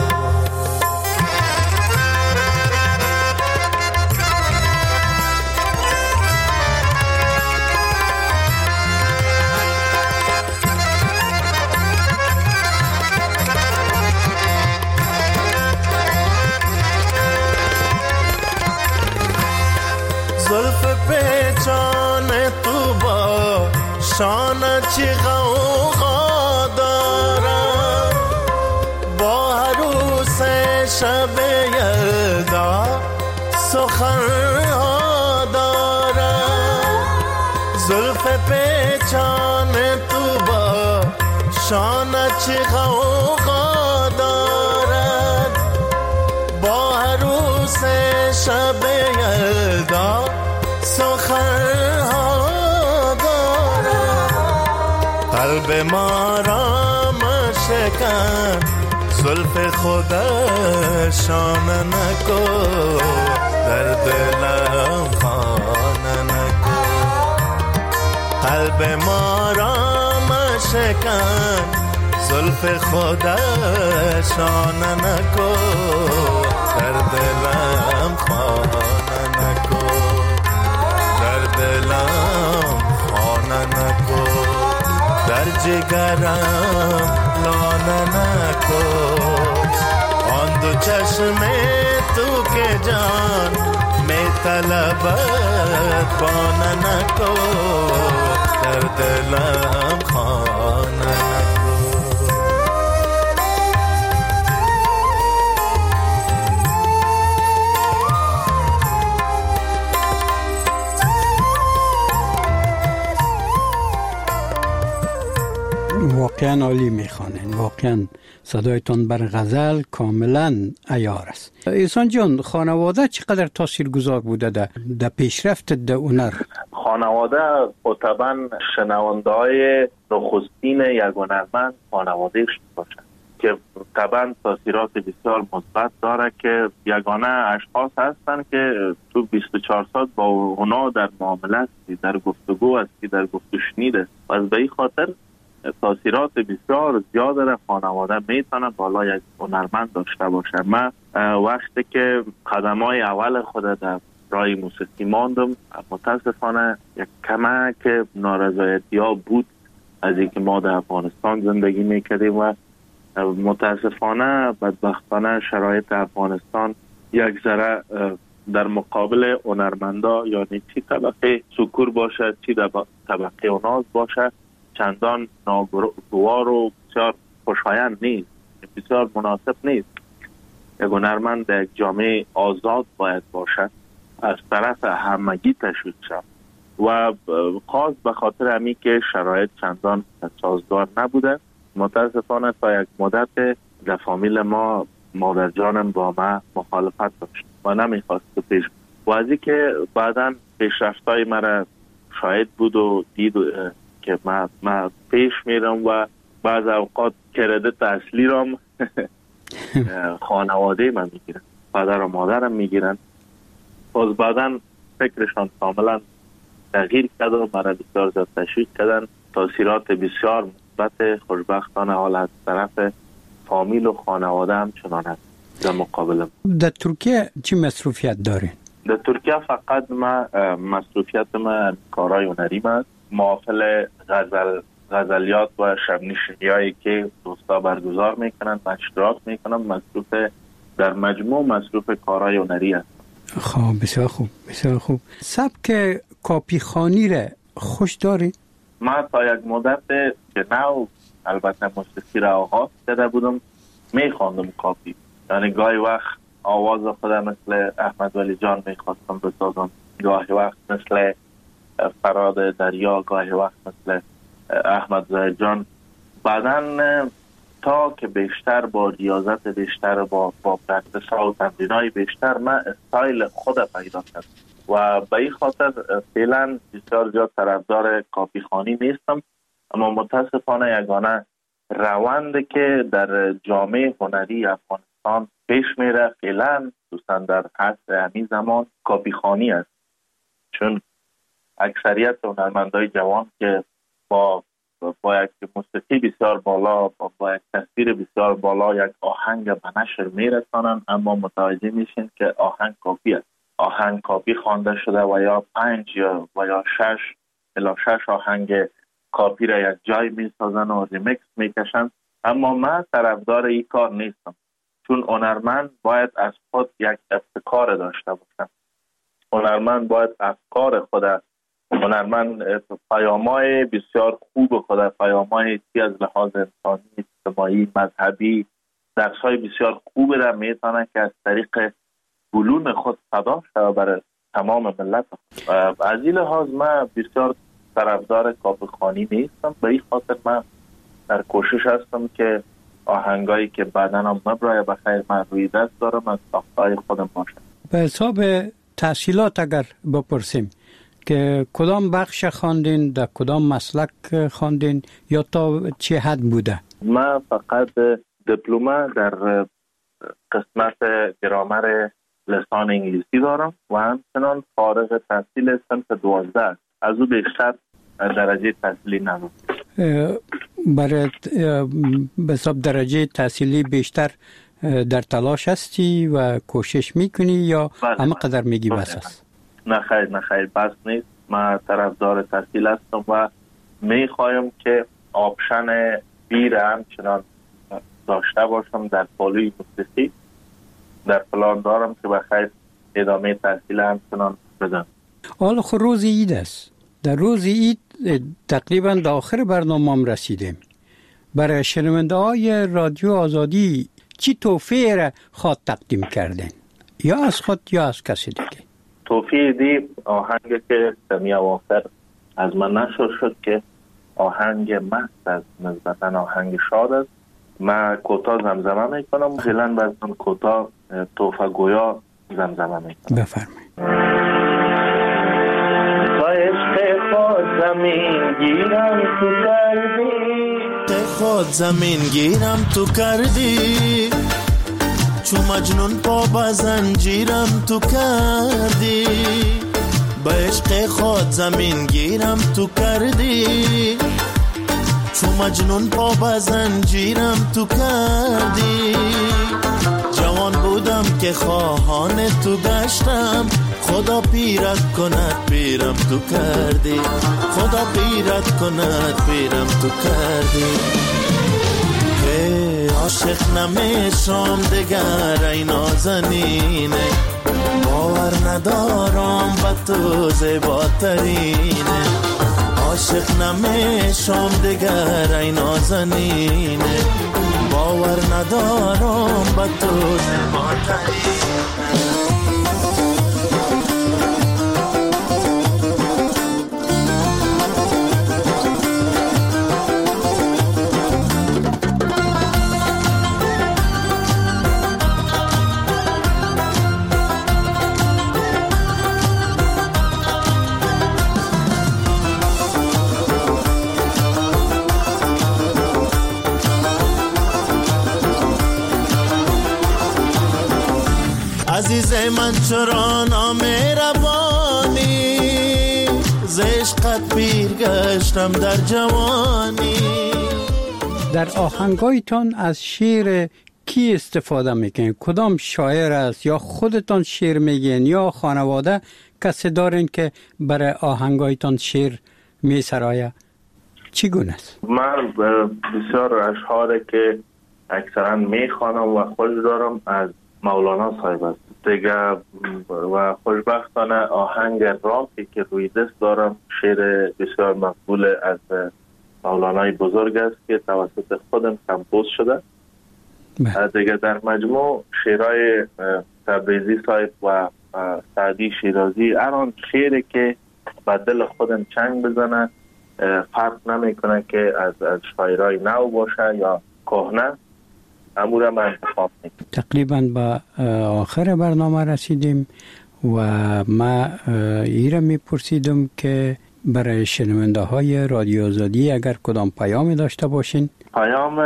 زلف پیچان تو با شانه چی غوغا دارم، با عروس شب یلدا سخنها دارم. زلف پیچان تو با شانه چی غوغا دارم، با عروس شب یلدا سخنها دارم. قلب ما را مشکن، زلف خودشانه نکن، در دلم خانه نکن. قلب ما را مشکن، زلف خودشانه نکن، در دلم خانه نکن، در دلم خانه نکن، در جگرم لانه نکن. آن دو چشم تو که جان می طلبد بانه نکن، در دلم خانه نکن. واقعا عالی میخوانین، واقعا صدایتان بر غزل کاملا عیار است. احسان جان، خانواده چقدر تاثیرگذار بوده در پیشرفت در هنر؟ خانواده طبعا شنونده های نخستین یک هنرمند خانوادهش باشه که طبعا تاثیرات بسیار مثبت داره، که یگانه اشخاص هستند که تو 24 ساعت با اونا در معامله هستی، در گفتگو هستی، در گفت و شنید است. از به این خاطر تاثیرات بسیار زیاد در خانواده میتونه بالا یک هنرمند داشته باشه. من وقتی که قدمای اول خود در راه موسیقی ماندم، متاسفانه یک کمک نارضایتی ها بود از اینکه ما در افغانستان زندگی میکردیم و متاسفانه بدبختانه شرایط افغانستان یک ذره در مقابل هنرمندا، یعنی چی طبقه سکور باشه چی طبقه اوناز باشه، چندان ناگوار و بسیار خوشایند نیست، بسیار مناسب نیست. یک هنرمند در یک جامعه آزاد باید باشد، از طرف همگی تشویق شد و خاص به خاطر همین که شرایط چندان سازگار نبوده. متاسفانه تا یک مدت در فامیل ما مادر جانم با ما مخالفت داشت و نمیخواست پیش و از این که بعدا پیشرفتای مرا شاهد بود و دید که من پیش میرم و بعض اوقات کردیت اصلی رام خانواده من میگیرن، پدر و مادرم میگیرن. باز بعدا فکرشان کاملا تغییر کرد و مرا بسیار زیاد تشویق کردن. تاثیرات بسیار مثبت خوشبختانه حال از طرف فامیل و خانواده هم چنان هست. در مقابل در ترکیه چی مصروفیت دارین؟ در ترکیه فقط مصروفیت من کارهای هنری است، محافل غزلیات و شبنشینیایی که دوستا برگزار میکنن و اشتراک میکنن، مصروف در مجموع مصروف کارهای هنری است. خب بسیار خوب، بسیار خوب. سبک کاپی خوانی را خوش داری؟ من تا یک مدت که نو البته موسیقی را آغاز کرده بودم میخواندم کاپی، یعنی گاهی وقت آواز خودم مثل احمد ولی جان میخواستم بسازم، گاهی وقت مثل فراد دریا، گاهی وقت مثل احمد زاهد جان. بعدن تا که بیشتر با ریاضت بیشتر، با پرکتس ها و تمرینای بیشتر، من استایل خود پیدا کردم و به این خاطر فعلا بسیار زیاد طرفدار کاپی خوانی نیستم. اما متاسفانه یگانه روند که در جامعه هنری افغانستان پیش میره فعلا، خصوصا در عصر همین زمان، کاپی خوانی است. چون اکثریت هنرمندای جوان که با یک موسیقی بسیار بالا، با یک تصویر بسیار بالا یک آهنگ به نشر میرسانند، اما متوجه میشین که آهنگ کاپی است. آهنگ کاپی خوانده شده و یا 5 و یا 6 آهنگ کاپی را یک جای میسازن و ریمیکس میکشن. اما من طرفدار این کار نیستم، چون هنرمند باید از خود یک ابتکار داشته باشه. هنرمند باید افکار خود، هنرمند پیام‌های بسیار خوب خود، پیام‌های از لحاظ انسانی، اجتماعی، مذهبی، درس‌های بسیار خوب را میتونه که از طریق بلون خود صدا شده برای تمام ملت. از این لحاظ من بسیار طرفدار کاپی خوانی نیستم. به این خاطر من در کوشش هستم که آهنگایی که بعداً هم برای بخیر من روی دست دارم از ساختای خودم باشه. به حساب تحصیلات اگر بپرسیم که کدام بخش خواندین، در کدام مسلک خواندین یا تا چه حد بوده؟ من فقط دیپلم در قسمت گرامر لسان انگلیسی دارم و همچنان فارغ تحصیل صنف 12. از او بیشتر درجه تحصیلی ندارم. برای به حساب درجه تحصیلی بیشتر در تلاش هستی و کوشش میکنی یا اما قدر میگی بس است؟ نه خیر بس نیست. من طرفدار تحصیل هستم و میخوایم که آپشن بیر همچنان داشته باشم در پالوی موسیقی. در پلان دارم که بخیر ادامه تحصیل همچنان بدم. حالا خب روز عید است. در روز عید تقریبا در آخر برنامه هم رسیدیم. برای شنونده های رادیو آزادی چی تحفه را خواهد تقدیم کردین؟ یا از خود یا از کسی دیگه؟ تحفه دی آهنگ که سمی اواخر از من نشر شد که آهنگ مست است، نسبتا آهنگ شاد است. من کوتا زمزمه میکنم، فعلا بازم کوتا تحفه گویا زمزمه میکنم. بفرمایید. با عشق خود زمین گیرم تو کردی، خود زمین گیرم تو کردی، چو مجنون پا با زنجیرم تو کردی. با عشق خود زمین گیرم تو کردی، چو مجنون پا با زنجیرم تو کردی. جوان بودم که خواهان تو گشتم، خدا پیرت کند پیرم تو کردی، خدا پیرت کند پیرم تو کردی. که عاشق نمیشم دگر ای نازنینه، باور ندارم با تو زیباترینه. عاشق نمیشم دگر ای نازنینه، باور ندارم با تو زیباترینه. عزیز من چرا نامهربانی، ز عشقت پیر گشتم در جوانی. در آهنگایتان از شعر کی استفاده میکنین؟ کدام شاعر است؟ یا خودتان شعر میگین یا خانواده کسی دارین که برای آهنگایتان شعر میسرایه؟ چی گونه است؟ من بسیار اشعار که اکثرا میخوانم و خوش دارم از مولانا صاحب است دیگه. و خوشبختانه آهنگ رامی که روی دست دارم شعر بسیار مقبول از مولانای بزرگ است که توسط خودم کمپوز شده دیگه. در مجموع شعرهای تبریزی صاحب و سعدی شیرازی هر آن شعری که به دل خودم چنگ بزنه، فرق نمیکنه که از شاعرای نو باشه یا کهنه، امور من انتخاب میکنم. تقریبا به آخر برنامه رسیدیم و ما ایره میپرسیدم که برای شنونده های رادیو آزادی اگر کدام پیامی داشته باشین. پیام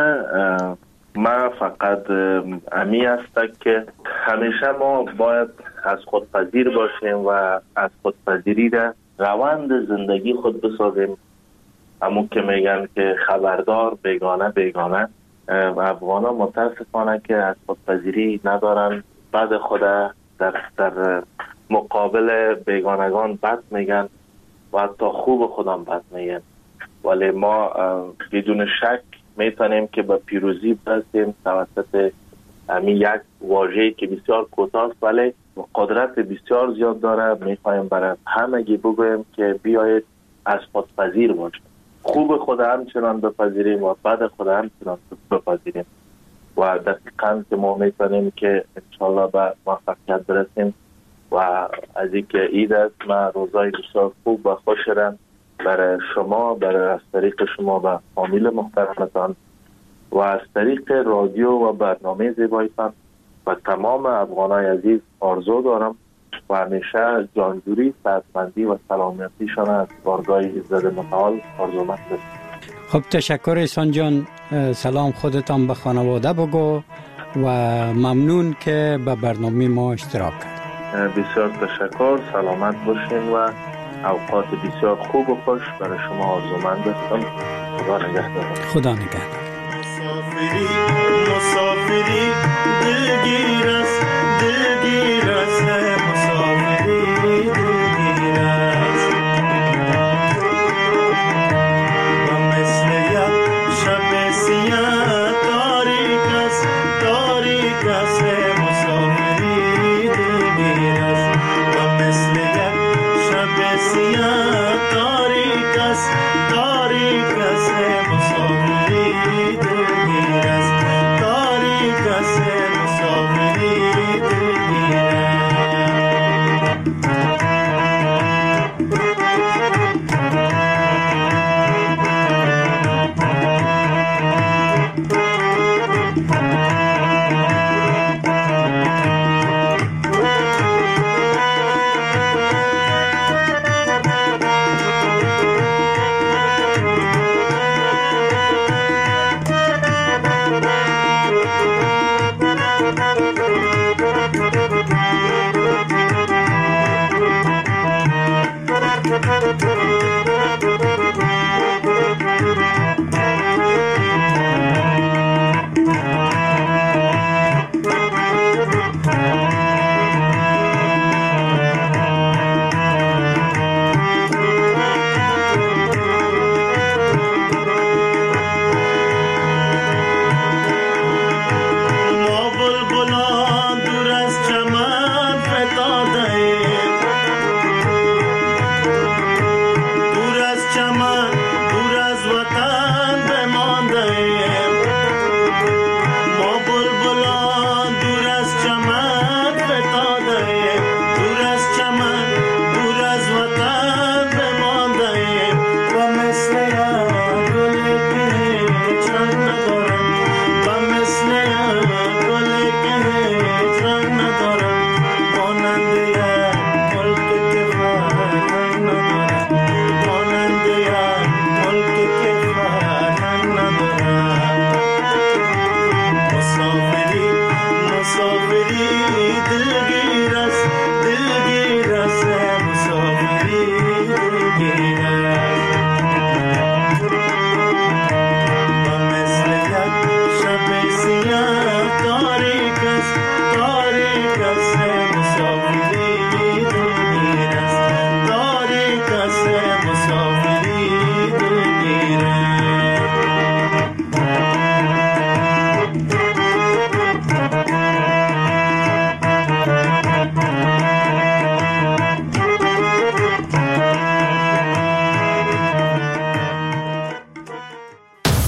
ما فقط امی است که همیشه ما باید از خودپذیر باشیم و از خودپذیری را روند زندگی خود بسازیم. همون که میگن که خبردار بیگانه بیگانه، افغانا متاسفانه که از خودپذیری ندارن، بعد خود در مقابل بیگانگان بد میگن و حتی خوب خودم بد میگن، ولی ما بدون شک میتونیم که به پیروزی برسیم توسط همین یک واژه‌ای که بسیار کوتاه است ولی قدرت بسیار زیاد داره. میخوایم برای همگی بگویم که بیایید از خودپذیر باشیم، خوب خود همچنان بپذیریم و بد خود همچنان بپذیریم و دقیقاً که ما میتونیم که انشالله به موفقیت برسیم. و از اینکه عید است، من روزای بسیار خوب و خوش رم برای شما، برای از طریق شما و فامیل محترمتان و از طریق رادیو و برنامه زیبایتان و تمام افغانای عزیز آرزو دارم و همیشه جانجوری، صحتمندی و سلامتیشان از بارگاه عزت متعال آرزومند است. خب تشکر احسان جان، سلام خودتان به خانواده بگو و ممنون که به برنامه ما اشتراک کرد. بسیار تشکر، سلامت باشین و اوقات بسیار خوب و خوش برای شما آرزومند هستم. خدا نگهدار. خدا نگهدار. مسافری دلگیر است، دلگیر